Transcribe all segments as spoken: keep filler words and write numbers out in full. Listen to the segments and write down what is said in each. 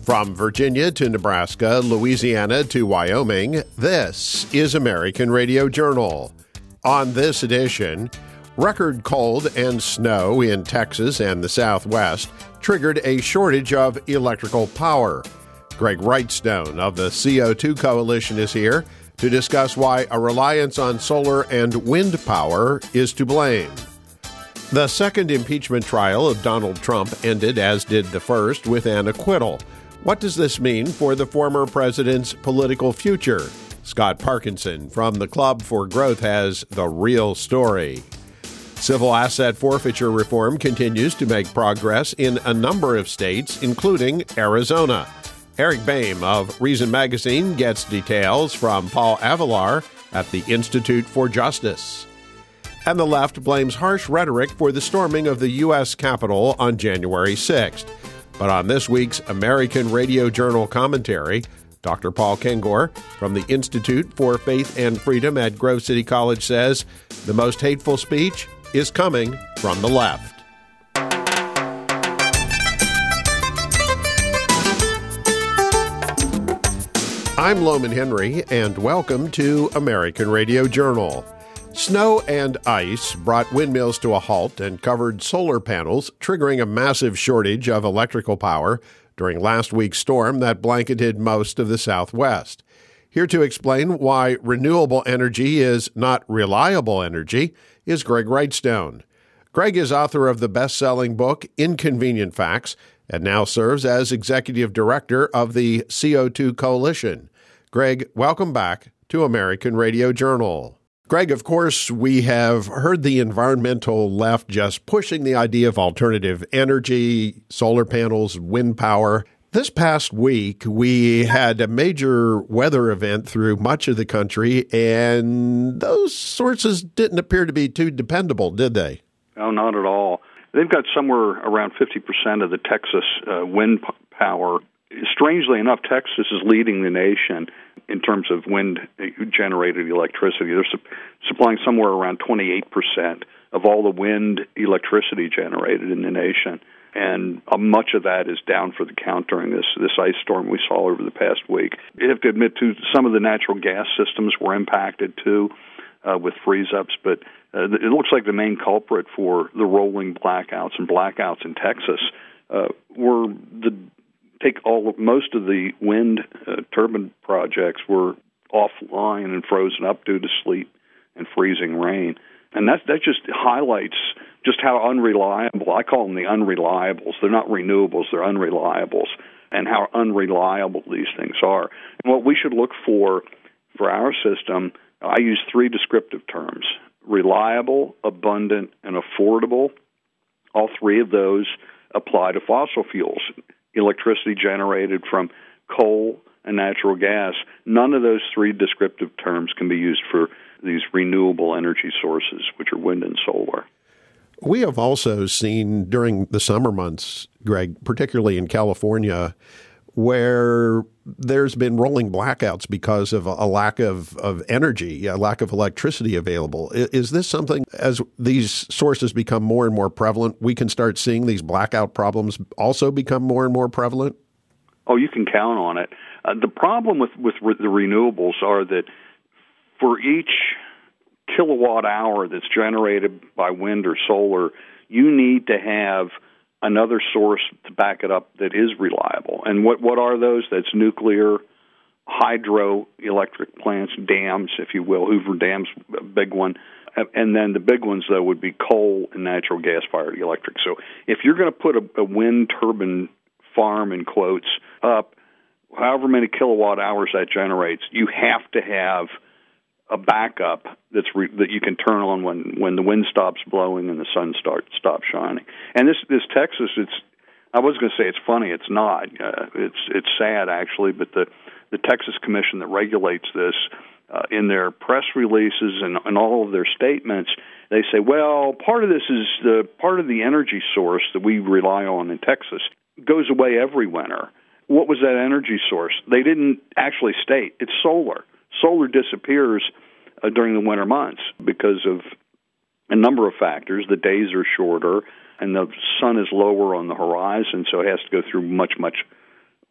From Virginia to Nebraska, Louisiana to Wyoming, this is American Radio Journal. On this edition, record cold and snow in Texas and the Southwest triggered a shortage of electrical power. Greg Wrightstone of the C O two Coalition is here to discuss why a reliance on solar and wind power is to blame. The second impeachment trial of Donald Trump ended, as did the first, with an acquittal. What does this mean for the former president's political future? Scott Parkinson from the Club for Growth has the real story. Civil asset forfeiture reform continues to make progress in a number of states, including Arizona. Eric Boehm of Reason Magazine gets details from Paul Avilar at the Institute for Justice. And the left blames harsh rhetoric for the storming of the U S Capitol on January sixth. But on this week's American Radio Journal commentary, Doctor Paul Kengor from the Institute for Faith and Freedom at Grove City College says the most hateful speech is coming from the left. I'm Loman Henry, and welcome to American Radio Journal. Snow and ice brought windmills to a halt and covered solar panels, triggering a massive shortage of electrical power during last week's storm that blanketed most of the Southwest. Here to explain why renewable energy is not reliable energy is Greg Wrightstone. Greg is author of the best-selling book Inconvenient Facts and now serves as executive director of the C O two Coalition. Greg, welcome back to American Radio Journal. Greg, of course, we have heard the environmental left just pushing the idea of alternative energy, solar panels, wind power. This past week, we had a major weather event through much of the country, and those sources didn't appear to be too dependable, did they? No, not at all. They've got somewhere around fifty percent of the Texas uh, wind p- power. Strangely enough, Texas is leading the nation in terms of wind-generated electricity. They're su- supplying somewhere around twenty-eight percent of all the wind electricity generated in the nation. And uh, much of that is down for the count during this, this ice storm we saw over the past week. You have to admit, too, some of the natural gas systems were impacted, too, uh, with freeze-ups. But uh, it looks like the main culprit for the rolling blackouts and blackouts in Texas uh, were the take all of, most of the wind uh, turbine projects were offline and frozen up due to sleet and freezing rain. And that that just highlights just how unreliable, I call them the unreliables. They're not renewables, they're unreliables, and how unreliable these things are. And what we should look for for our system, I use three descriptive terms: reliable, abundant, and affordable. All three of those apply to fossil fuels. Electricity generated from coal and natural gas. None of those three descriptive terms can be used for these renewable energy sources, which are wind and solar. We have also seen during the summer months, Greg, particularly in California, where there's been rolling blackouts because of a lack of, of energy, a lack of electricity available. Is this something, as these sources become more and more prevalent, we can start seeing these blackout problems also become more and more prevalent? Oh, you can count on it. Uh, the problem with, with re- the renewables are that for each kilowatt hour that's generated by wind or solar, you need to have another source to back it up that is reliable. And what, what are those? That's nuclear, hydroelectric plants, dams, if you will. Hoover Dam's a big one. And then the big ones, though, would be coal and natural gas-fired electric. So if you're going to put a, a wind turbine farm, in quotes, up, however many kilowatt hours that generates, you have to have a backup that's re- that you can turn on when, when the wind stops blowing and the sun starts stops shining. And this this Texas, it's I was going to say it's funny, it's not. Uh, it's it's sad actually, but the the Texas Commission that regulates this, uh, in their press releases and, and all of their statements, they say, well, part of this is the part of the energy source that we rely on in Texas goes away every winter. What was that energy source? They didn't actually state. It's solar. Solar disappears uh, during the winter months because of a number of factors. The days are shorter, and the sun is lower on the horizon, so it has to go through much, much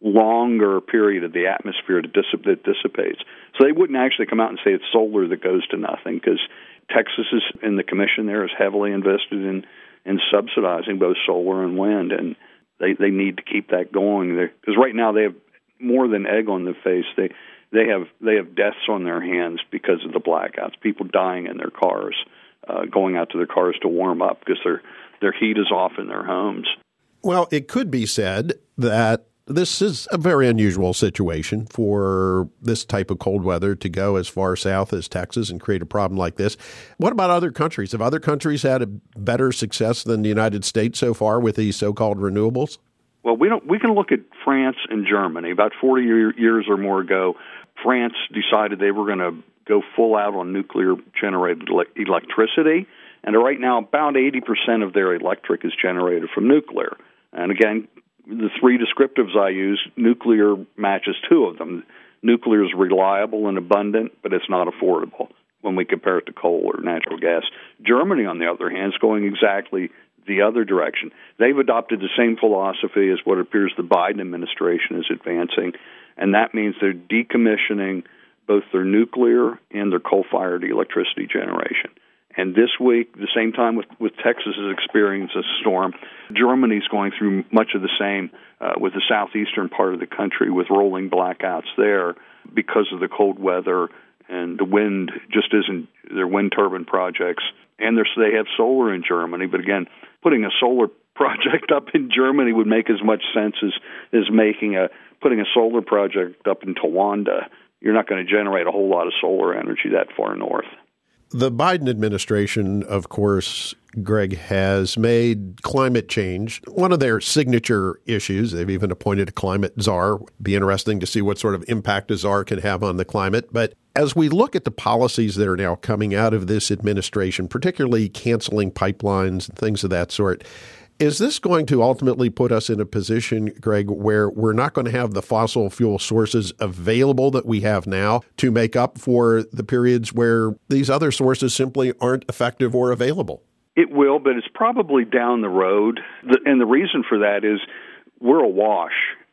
longer period of the atmosphere to dissip- that dissipates. So they wouldn't actually come out and say it's solar that goes to nothing, because Texas is, and the commission there is heavily invested in, in subsidizing both solar and wind, and they, they need to keep that going. Because right now they have more than egg on their face. They they have they have deaths on their hands because of the blackouts. People dying in their cars, uh, going out to their cars to warm up because their their heat is off in their homes. Well, it could be said that this is a very unusual situation for this type of cold weather to go as far south as Texas and create a problem like this. What about other countries? Have other countries had a better success than the United States so far with these so-called renewables? Well, we don't. We can look at France and Germany. About forty years or more ago, France decided they were going to go full out on nuclear-generated electricity, and right now about eighty percent of their electric is generated from nuclear. And again, the three descriptives I use, nuclear matches two of them. Nuclear is reliable and abundant, but it's not affordable when we compare it to coal or natural gas. Germany, on the other hand, is going exactly the other direction. They've adopted the same philosophy as what appears the Biden administration is advancing, and that means they're decommissioning both their nuclear and their coal-fired electricity generation. And this week, the same time with, with Texas is experiencing a storm, Germany's going through much of the same uh, with the southeastern part of the country with rolling blackouts there because of the cold weather, and the wind just isn't, their wind turbine projects. And they have solar in Germany, but again, putting a solar project up in Germany would make as much sense as, as making a putting a solar project up in Towanda. You're not going to generate a whole lot of solar energy that far north. The Biden administration, of course, Greg, has made climate change one of their signature issues. They've even appointed a climate czar. Be interesting to see what sort of impact a czar can have on the climate. But as we look at the policies that are now coming out of this administration, particularly canceling pipelines and things of that sort, is this going to ultimately put us in a position, Greg, where we're not going to have the fossil fuel sources available that we have now to make up for the periods where these other sources simply aren't effective or available? It will, but it's probably down the road. The, and the reason for that is we're awash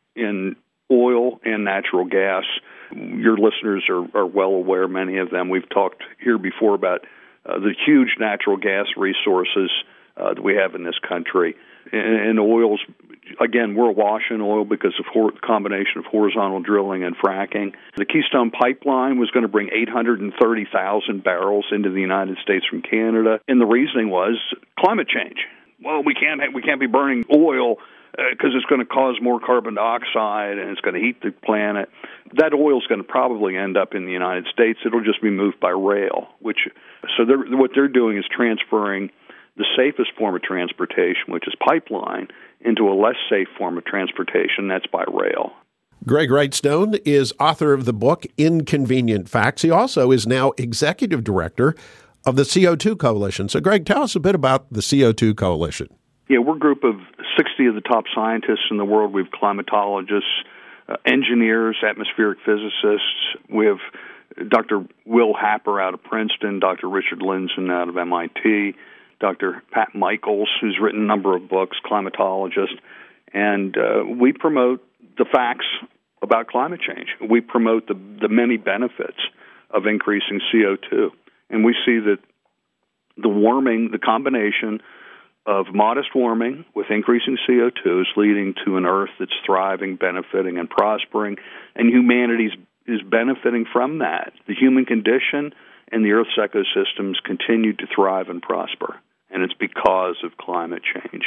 in oil and natural gas. Your listeners are, are well aware, many of them. We've talked here before about uh, the huge natural gas resources Uh, that we have in this country. And, and oils, again, we're awash in oil because of the combination of horizontal drilling and fracking. The Keystone Pipeline was going to bring eight hundred thirty thousand barrels into the United States from Canada, and the reasoning was climate change. Well, we can't we can't be burning oil because uh, it's going to cause more carbon dioxide and it's going to heat the planet. That oil is going to probably end up in the United States. It'll just be moved by rail. Which so they're, what they're doing is transferring the safest form of transportation, which is pipeline, into a less safe form of transportation, that's by rail. Greg Wrightstone is author of the book Inconvenient Facts. He also is now executive director of the C O two Coalition. So, Greg, tell us a bit about the C O two Coalition. Yeah, we're a group of sixty of the top scientists in the world. We have climatologists, uh, engineers, atmospheric physicists. We have Doctor Will Happer out of Princeton, Doctor Richard Lindzen out of M I T, Doctor Pat Michaels, who's written a number of books, climatologist, and uh, we promote the facts about climate change. We promote the, the many benefits of increasing C O two, and we see that the warming, the combination of modest warming with increasing C O two is leading to an Earth that's thriving, benefiting, and prospering, and humanity is benefiting from that. The human condition and the Earth's ecosystems continue to thrive and prosper. And it's because of climate change.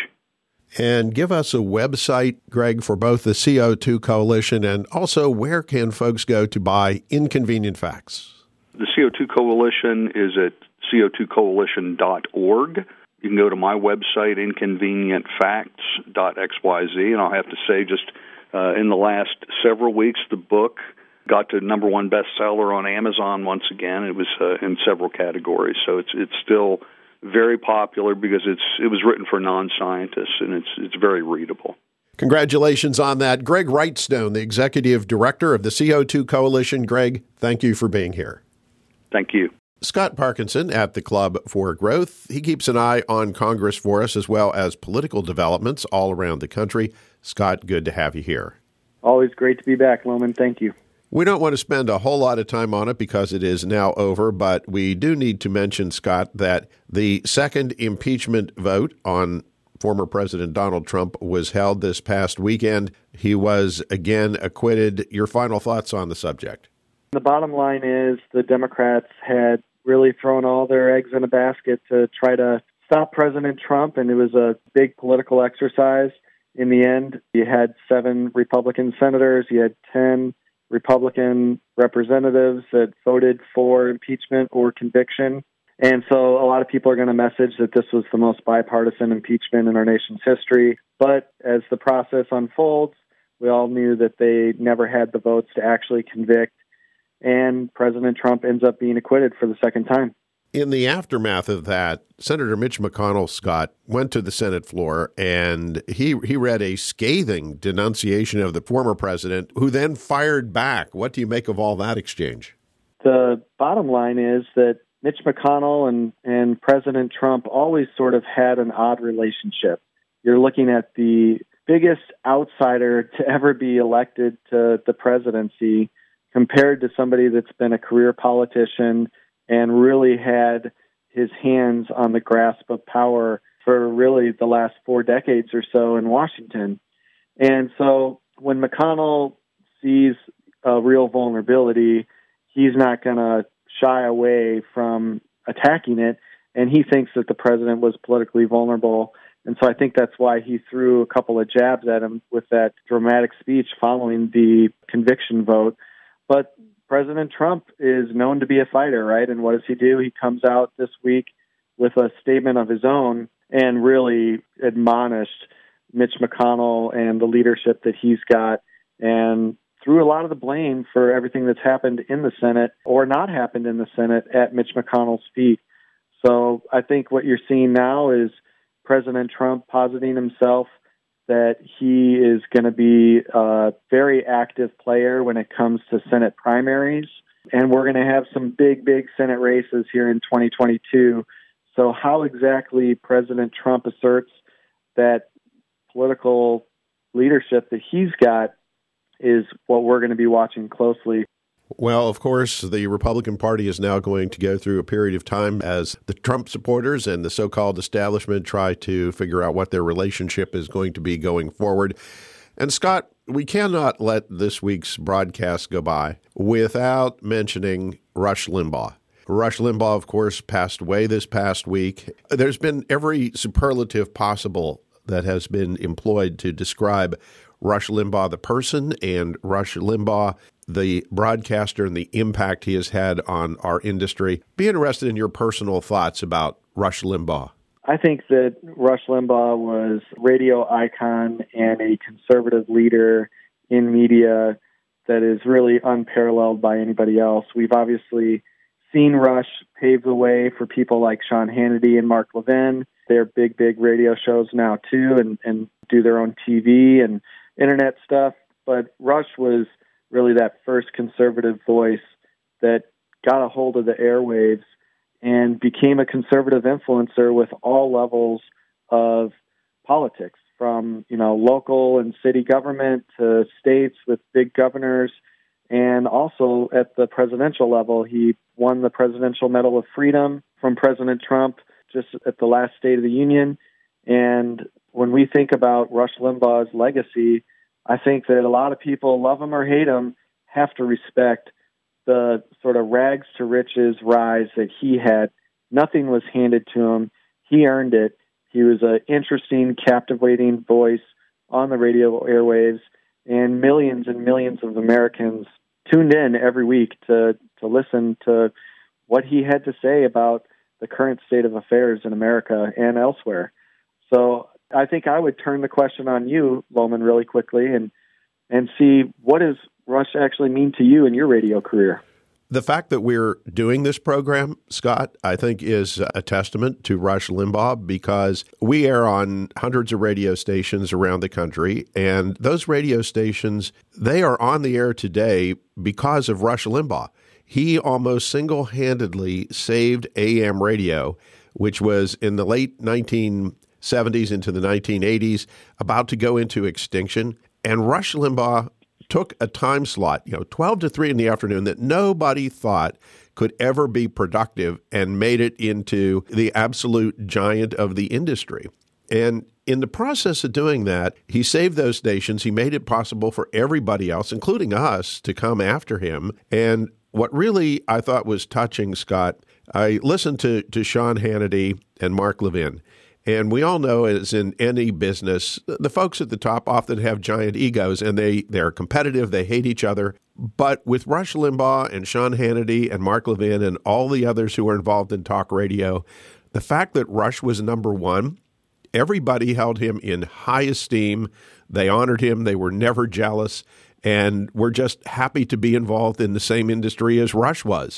And give us a website, Greg, for both the C O two Coalition and also where can folks go to buy Inconvenient Facts? The C O two Coalition is at C O two coalition dot org. You can go to my website, inconvenient facts dot x y z, and I'll have to say just uh, in the last several weeks, the book got to number one bestseller on Amazon once again. It was uh, in several categories, so it's it's still very popular because it's it was written for non-scientists, and it's it's very readable. Congratulations on that. Greg Wrightstone, the Executive Director of the C O two Coalition. Greg, thank you for being here. Thank you. Scott Parkinson at the Club for Growth. He keeps an eye on Congress for us as well as political developments all around the country. Scott, good to have you here. Always great to be back, Loman. Thank you. We don't want to spend a whole lot of time on it because it is now over, but we do need to mention, Scott, that the second impeachment vote on former President Donald Trump was held this past weekend. He was again acquitted. Your final thoughts on the subject? The bottom line is the Democrats had really thrown all their eggs in a basket to try to stop President Trump, and it was a big political exercise. In the end, you had seven Republican senators, you had ten Republican representatives that voted for impeachment or conviction. And so a lot of people are going to message that this was the most bipartisan impeachment in our nation's history. But as the process unfolds, we all knew that they never had the votes to actually convict. And President Trump ends up being acquitted for the second time. In the aftermath of that, Senator Mitch McConnell, Scott, went to the Senate floor and he he read a scathing denunciation of the former president, who then fired back. What do you make of all that exchange? The bottom line is that Mitch McConnell and, and President Trump always sort of had an odd relationship. You're looking at the biggest outsider to ever be elected to the presidency compared to somebody that's been a career politician and really had his hands on the grasp of power for really the last four decades or so in Washington. And so when McConnell sees a real vulnerability, he's not going to shy away from attacking it, and he thinks that the president was politically vulnerable. And so I think that's why he threw a couple of jabs at him with that dramatic speech following the conviction vote. But President Trump is known to be a fighter, right? And what does he do? He comes out this week with a statement of his own and really admonished Mitch McConnell and the leadership that he's got, and threw a lot of the blame for everything that's happened in the Senate or not happened in the Senate at Mitch McConnell's feet. So I think what you're seeing now is President Trump positing himself that he is going to be a very active player when it comes to Senate primaries. And we're going to have some big, big Senate races here in twenty twenty-two. So how exactly President Trump asserts that political leadership that he's got is what we're going to be watching closely. Well, of course, the Republican Party is now going to go through a period of time as the Trump supporters and the so-called establishment try to figure out what their relationship is going to be going forward. And Scott, we cannot let this week's broadcast go by without mentioning Rush Limbaugh. Rush Limbaugh, of course, passed away this past week. There's been every superlative possible that has been employed to describe Rush Limbaugh, the person, and Rush Limbaugh, the broadcaster, and the impact he has had on our industry. Be interested in your personal thoughts about Rush Limbaugh. I think that Rush Limbaugh was a radio icon and a conservative leader in media that is really unparalleled by anybody else. We've obviously seen Rush pave the way for people like Sean Hannity and Mark Levin. They're big, big radio shows now, too, and, and do their own T V and internet stuff. But Rush was really that first conservative voice that got a hold of the airwaves and became a conservative influencer with all levels of politics, from, you know, local and city government to states with big governors. And also at the presidential level, he won the Presidential Medal of Freedom from President Trump just at the last State of the Union. And when we think about Rush Limbaugh's legacy, I think that a lot of people, love him or hate him, have to respect the sort of rags to riches rise that he had. Nothing was handed to him. He earned it. He was an interesting, captivating voice on the radio airwaves, and millions and millions of Americans tuned in every week to, to listen to what he had to say about the current state of affairs in America and elsewhere. So I think I would turn the question on you, Loman, really quickly and and see, what does Rush actually mean to you in your radio career? The fact that we're doing this program, Scott, I think is a testament to Rush Limbaugh, because we air on hundreds of radio stations around the country, and those radio stations, they are on the air today because of Rush Limbaugh. He almost single-handedly saved A M radio, which was in the late nineteen seventies into the nineteen eighties, about to go into extinction. And Rush Limbaugh took a time slot, you know, twelve to three in the afternoon that nobody thought could ever be productive and made it into the absolute giant of the industry. And in the process of doing that, he saved those stations. He made it possible for everybody else, including us, to come after him. And what really I thought was touching, Scott, I listened to, to Sean Hannity and Mark Levin. And we all know, as in any business, the folks at the top often have giant egos, and they, they're competitive, they hate each other. But with Rush Limbaugh and Sean Hannity and Mark Levin and all the others who were involved in talk radio, the fact that Rush was number one, everybody held him in high esteem. They honored him. They were never jealous, and were just happy to be involved in the same industry as Rush was.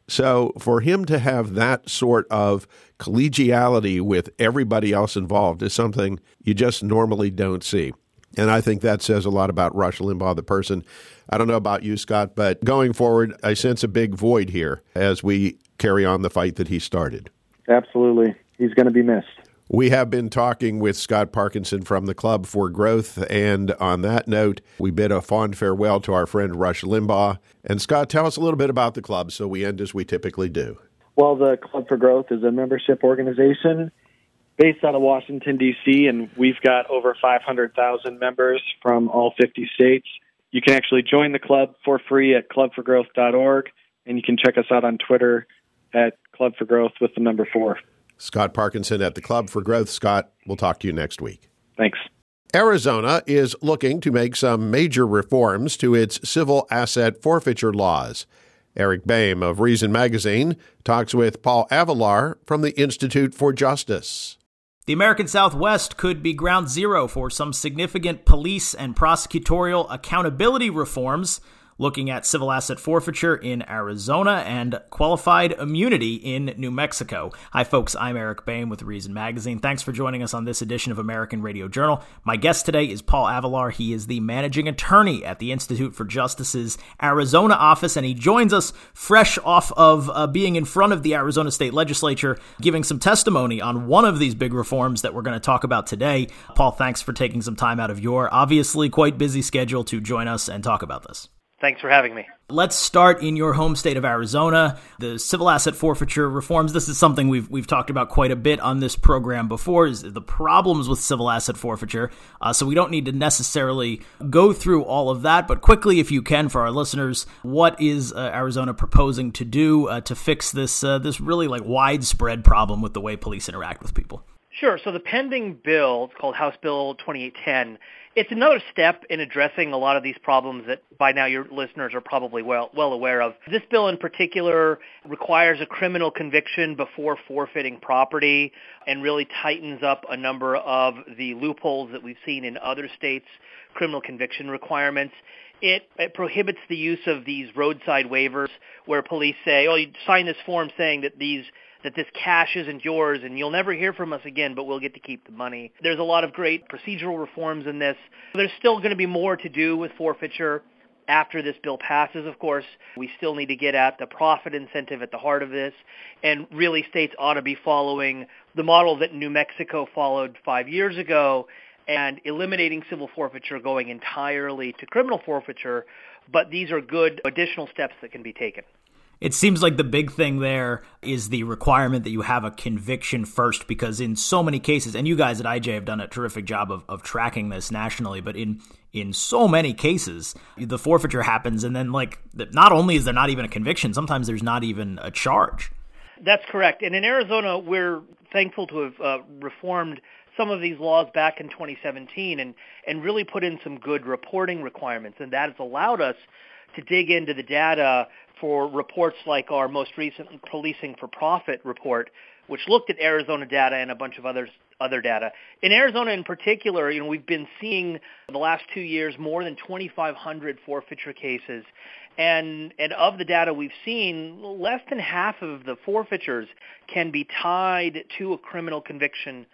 So for him to have that sort of collegiality with everybody else involved is something you just normally don't see. And I think that says a lot about Rush Limbaugh, the person. I don't know about you, Scott, but going forward, I sense a big void here as we carry on the fight that he started. Absolutely. He's going to be missed. We have been talking with Scott Parkinson from the Club for Growth, and on that note, we bid a fond farewell to our friend Rush Limbaugh. And Scott, tell us a little bit about the club so we end as we typically do. Well, the Club for Growth is a membership organization based out of Washington, D C, and we've got over five hundred thousand members from all fifty states. You can actually join the club for free at club for growth dot org, and you can check us out on Twitter at Club for Growth with the number four. Scott Parkinson at the Club for Growth. Scott, we'll talk to you next week. Thanks. Arizona is looking to make some major reforms to its civil asset forfeiture laws. Eric Boehm of Reason Magazine talks with Paul Avilar from the Institute for Justice. The American Southwest could be ground zero for some significant police and prosecutorial accountability reforms, looking at civil asset forfeiture in Arizona and qualified immunity in New Mexico. Hi, folks. I'm Eric Boehm with Reason Magazine. Thanks for joining us on this edition of American Radio Journal. My guest today is Paul Avilar. He is the managing attorney at the Institute for Justice's Arizona office, and he joins us fresh off of uh, being in front of the Arizona State Legislature, giving some testimony on one of these big reforms that we're going to talk about today. Paul, thanks for taking some time out of your obviously quite busy schedule to join us and talk about this. Thanks for having me. Let's start in your home state of Arizona. The civil asset forfeiture reforms. This is something we've we've talked about quite a bit on this program before, is the problems with civil asset forfeiture. Uh, so we don't need to necessarily go through all of that, but quickly, if you can, for our listeners, what is uh, Arizona proposing to do uh, to fix this uh, this really like widespread problem with the way police interact with people? Sure. So the pending bill, it's called House Bill twenty-eight ten. It's another step in addressing a lot of these problems that by now your listeners are probably well well aware of. This bill in particular requires a criminal conviction before forfeiting property and really tightens up a number of the loopholes that we've seen in other states' criminal conviction requirements. It, it prohibits the use of these roadside waivers where police say, oh, you sign this form saying that these that this cash isn't yours and you'll never hear from us again, but we'll get to keep the money. There's a lot of great procedural reforms in this. There's still going to be more to do with forfeiture after this bill passes, of course. We still need to get at the profit incentive at the heart of this, and really states ought to be following the model that New Mexico followed five years ago and eliminating civil forfeiture, going entirely to criminal forfeiture, but these are good additional steps that can be taken. It seems like the big thing there is the requirement that you have a conviction first, because in so many cases, and you guys at I J have done a terrific job of, of tracking this nationally, but in in so many cases, the forfeiture happens, and then like not only is there not even a conviction, sometimes there's not even a charge. That's correct. And in Arizona, we're thankful to have uh, reformed some of these laws back in twenty seventeen and, and really put in some good reporting requirements, and that has allowed us to dig into the data for reports like our most recent Policing for Profit report, which looked at Arizona data and a bunch of others, other data. In Arizona in particular, you know, we've been seeing in the last two years more than twenty-five hundred forfeiture cases. And, and of the data we've seen, less than half of the forfeitures can be tied to a criminal conviction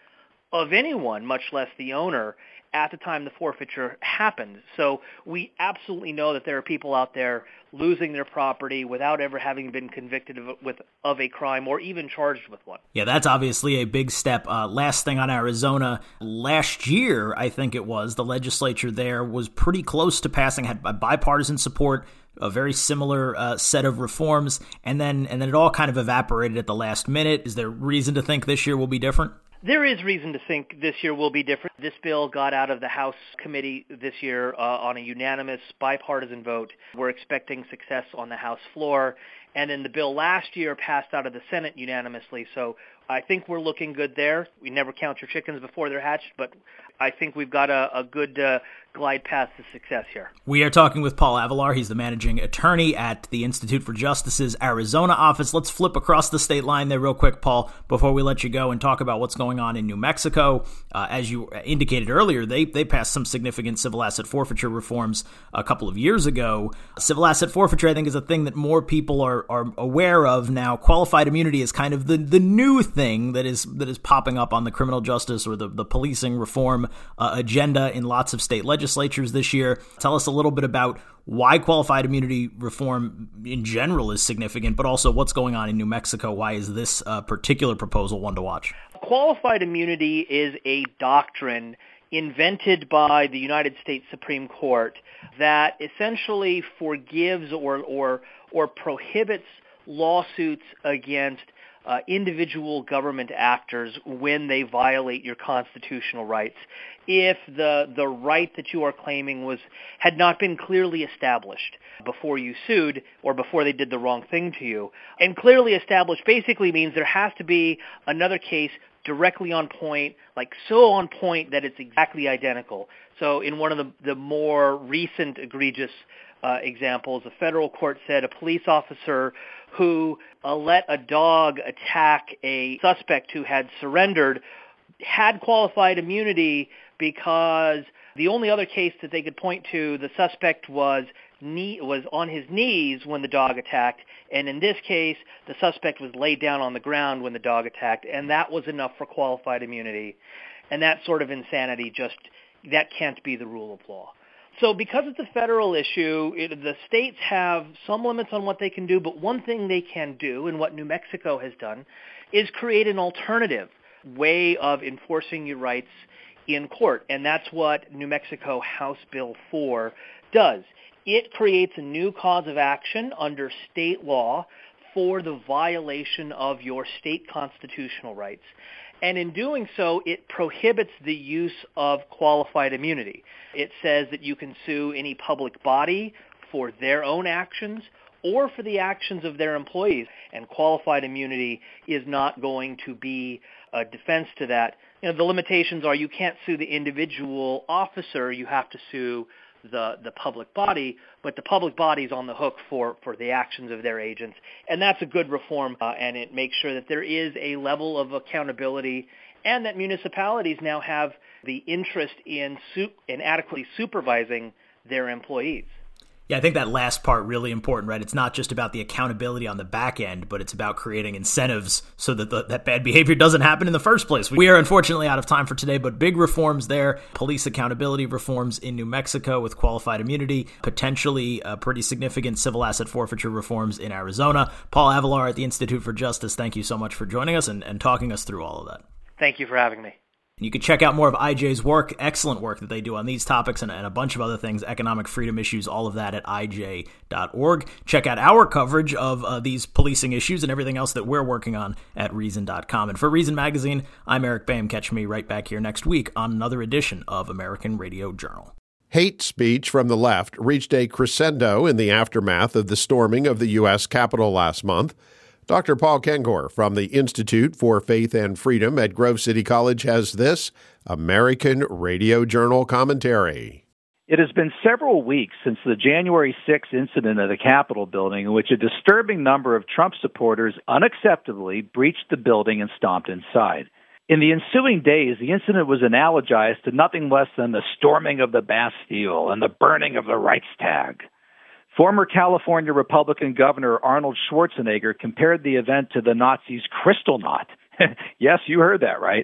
of anyone, much less the owner, at the time the forfeiture happened. So we absolutely know that there are people out there losing their property without ever having been convicted of, with, of a crime or even charged with one. Yeah, that's obviously a big step. Uh, last thing on Arizona, last year, I think it was, the legislature there was pretty close to passing, had bipartisan support, a very similar uh, set of reforms, and then and then it all kind of evaporated at the last minute. Is there reason to think this year will be different? There is reason to think this year will be different. This bill got out of the House committee this year uh, on a unanimous bipartisan vote. We're expecting success on the House floor. And then the bill last year passed out of the Senate unanimously. So I think we're looking good there. We never count your chickens before they're hatched, but I think we've got a, a good uh, glide path to success here. We are talking with Paul Avilar. He's the managing attorney at the Institute for Justice's Arizona office. Let's flip across the state line there real quick, Paul, before we let you go and talk about what's going on in New Mexico. Uh, as you indicated earlier, they, they passed some significant civil asset forfeiture reforms a couple of years ago. Civil asset forfeiture, I think, is a thing that more people are, are aware of now. Qualified immunity is kind of the, the new thing that is that is popping up on the criminal justice or the, the policing reform uh, agenda in lots of state legislatures this year. Tell us a little bit about why qualified immunity reform in general is significant, but also what's going on in New Mexico. Why is this uh, particular proposal one to watch? Qualified immunity is a doctrine invented by the United States Supreme Court that essentially forgives or or, or prohibits lawsuits against Uh, individual government actors when they violate your constitutional rights, if the the right that you are claiming was had not been clearly established before you sued or before they did the wrong thing to you. And clearly established basically means there has to be another case directly on point, like so on point that it's exactly identical. So in one of the, the more recent egregious uh, examples, a federal court said a police officer who uh, let a dog attack a suspect who had surrendered had qualified immunity because the only other case that they could point to, the suspect was knee, was on his knees when the dog attacked, and in this case, the suspect was laid down on the ground when the dog attacked, and that was enough for qualified immunity. And that sort of insanity just, that can't be the rule of law. So because it's a federal issue, it, the states have some limits on what they can do, but one thing they can do, and what New Mexico has done, is create an alternative way of enforcing your rights in court. And that's what New Mexico House Bill four does. It creates a new cause of action under state law for the violation of your state constitutional rights. And in doing so, it prohibits the use of qualified immunity. It says that you can sue any public body for their own actions or for the actions of their employees. And qualified immunity is not going to be a defense to that. You know, the limitations are you can't sue the individual officer. You have to sue the, the public body, but the public body is on the hook for, for the actions of their agents. And that's a good reform, uh, and it makes sure that there is a level of accountability and that municipalities now have the interest in, su- in adequately supervising their employees. Yeah, I think that last part really important, right? It's not just about the accountability on the back end, but it's about creating incentives so that the, that bad behavior doesn't happen in the first place. We are unfortunately out of time for today, but big reforms there. Police accountability reforms in New Mexico with qualified immunity, potentially uh, pretty significant civil asset forfeiture reforms in Arizona. Paul Avilar at the Institute for Justice, thank you so much for joining us and, and talking us through all of that. Thank you for having me. You can check out more of I J's work, excellent work that they do on these topics and, and a bunch of other things, economic freedom issues, all of that at I J dot org. Check out our coverage of uh, these policing issues and everything else that we're working on at Reason dot com. And for Reason Magazine, I'm Eric Boehm. Catch me right back here next week on another edition of American Radio Journal. Hate speech from the left reached a crescendo in the aftermath of the storming of the U S Capitol last month. Doctor Paul Kengor from the Institute for Faith and Freedom at Grove City College has this American Radio Journal commentary. It has been several weeks since the January sixth incident at the Capitol building in which a disturbing number of Trump supporters unacceptably breached the building and stomped inside. In the ensuing days, the incident was analogized to nothing less than the storming of the Bastille and the burning of the Reichstag. Former California Republican Governor Arnold Schwarzenegger compared the event to the Nazis' Kristallnacht. Yes, you heard that right.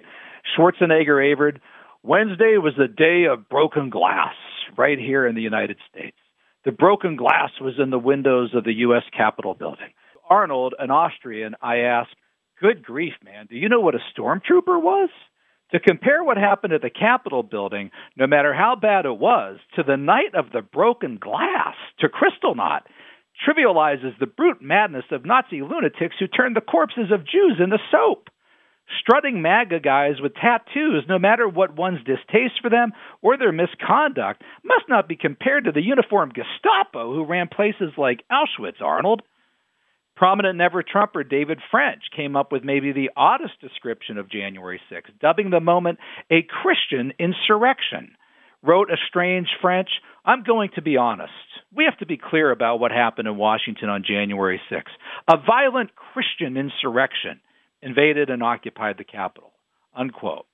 Schwarzenegger averred, Wednesday was the day of broken glass right here in the United States. The broken glass was in the windows of the U S Capitol building. Arnold, an Austrian, I asked, good grief, man, do you know what a stormtrooper was? To compare what happened at the Capitol building, no matter how bad it was, to the night of the broken glass, to Kristallnacht, trivializes the brute madness of Nazi lunatics who turned the corpses of Jews into soap. Strutting MAGA guys with tattoos, no matter what one's distaste for them or their misconduct, must not be compared to the uniformed Gestapo who ran places like Auschwitz, Arnold. Prominent never-Trumper David French came up with maybe the oddest description of January sixth, dubbing the moment a Christian insurrection. Wrote estranged French, I'm going to be honest. We have to be clear about what happened in Washington on January sixth. A violent Christian insurrection invaded and occupied the Capitol. Unquote.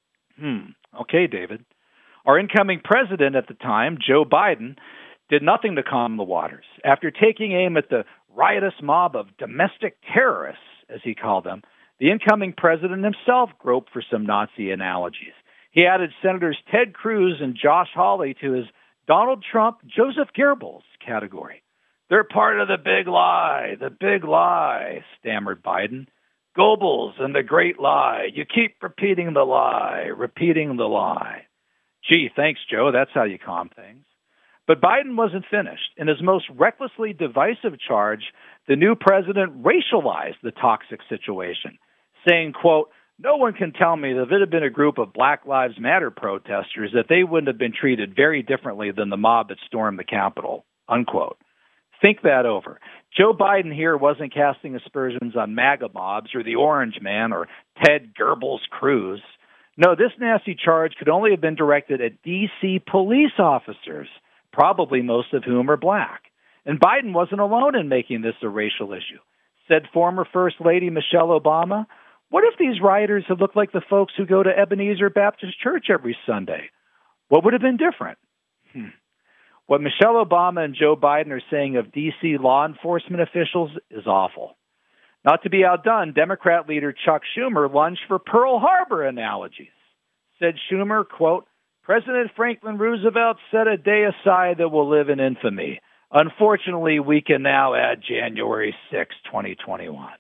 Hmm. Okay, David. Our incoming president at the time, Joe Biden, did nothing to calm the waters. After taking aim at the riotous mob of domestic terrorists, as he called them, the incoming president himself groped for some Nazi analogies. He added Senators Ted Cruz and Josh Hawley to his Donald Trump, Joseph Goebbels category. They're part of the big lie, the big lie, stammered Biden. Goebbels and the great lie. You keep repeating the lie, repeating the lie. Gee, thanks, Joe. That's how you calm things. But Biden wasn't finished. In his most recklessly divisive charge, the new president racialized the toxic situation, saying, quote, no one can tell me that if it had been a group of Black Lives Matter protesters that they wouldn't have been treated very differently than the mob that stormed the Capitol, unquote. Think that over. Joe Biden here wasn't casting aspersions on MAGA mobs or the Orange Man or Ted Goebbels Cruz. No, this nasty charge could only have been directed at D C police officers, probably most of whom are black. And Biden wasn't alone in making this a racial issue. Said former First Lady Michelle Obama, what if these rioters had looked like the folks who go to Ebenezer Baptist Church every Sunday? What would have been different? Hmm. What Michelle Obama and Joe Biden are saying of D C law enforcement officials is awful. Not to be outdone, Democrat leader Chuck Schumer lunged for Pearl Harbor analogies. Said Schumer, quote, President Franklin Roosevelt set a day aside that will live in infamy. Unfortunately, we can now add January sixth, twenty twenty-one.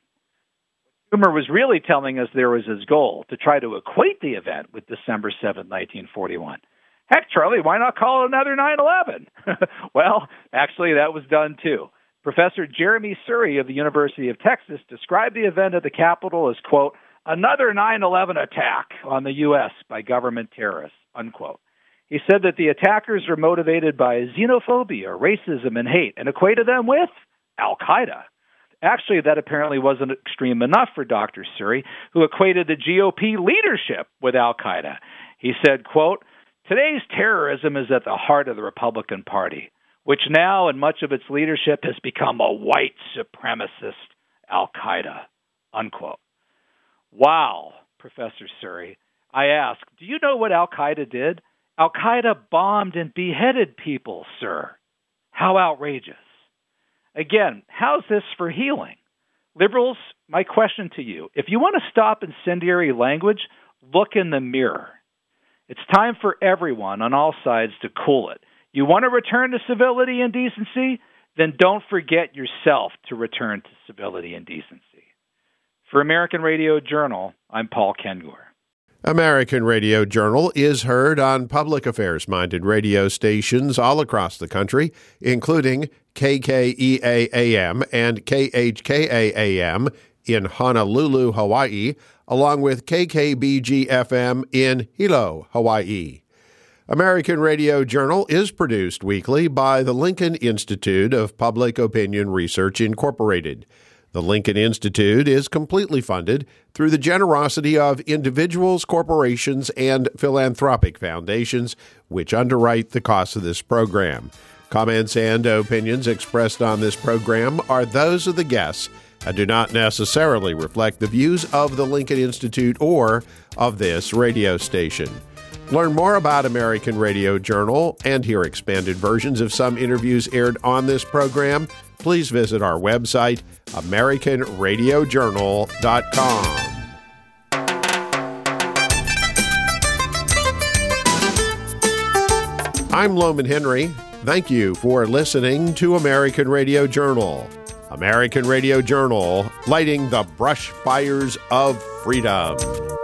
Schumer was really telling us there was his goal, to try to equate the event with December seventh, nineteen forty-one. Heck, Charlie, why not call it another nine eleven? Well, actually, that was done too. Professor Jeremy Surrey of the University of Texas described the event at the Capitol as, quote, another nine eleven attack on the U S by government terrorists, unquote. He said that the attackers were motivated by xenophobia, racism, and hate, and equated them with Al-Qaeda. Actually, that apparently wasn't extreme enough for Doctor Surrey, who equated the G O P leadership with Al-Qaeda. He said, quote, today's terrorism is at the heart of the Republican Party, which now, in much of its leadership, has become a white supremacist Al-Qaeda, unquote. Wow, Professor Surrey. I ask, do you know what Al-Qaeda did? Al-Qaeda bombed and beheaded people, sir. How outrageous. Again, how's this for healing? Liberals, my question to you, if you want to stop incendiary language, look in the mirror. It's time for everyone on all sides to cool it. You want to return to civility and decency? Then don't forget yourself to return to civility and decency. For American Radio Journal, I'm Paul Kengor. American Radio Journal is heard on public affairs-minded radio stations all across the country, including K K E A A M and K H K A A M in Honolulu, Hawaii, along with K K B G F M in Hilo, Hawaii. American Radio Journal is produced weekly by the Lincoln Institute of Public Opinion Research, Incorporated. The Lincoln Institute is completely funded through the generosity of individuals, corporations, and philanthropic foundations, which underwrite the cost of this program. Comments and opinions expressed on this program are those of the guests and do not necessarily reflect the views of the Lincoln Institute or of this radio station. Learn more about American Radio Journal and hear expanded versions of some interviews aired on this program. Please visit our website, american radio journal dot com. I'm Loman Henry. Thank you for listening to American Radio Journal. American Radio Journal, lighting the brush fires of freedom.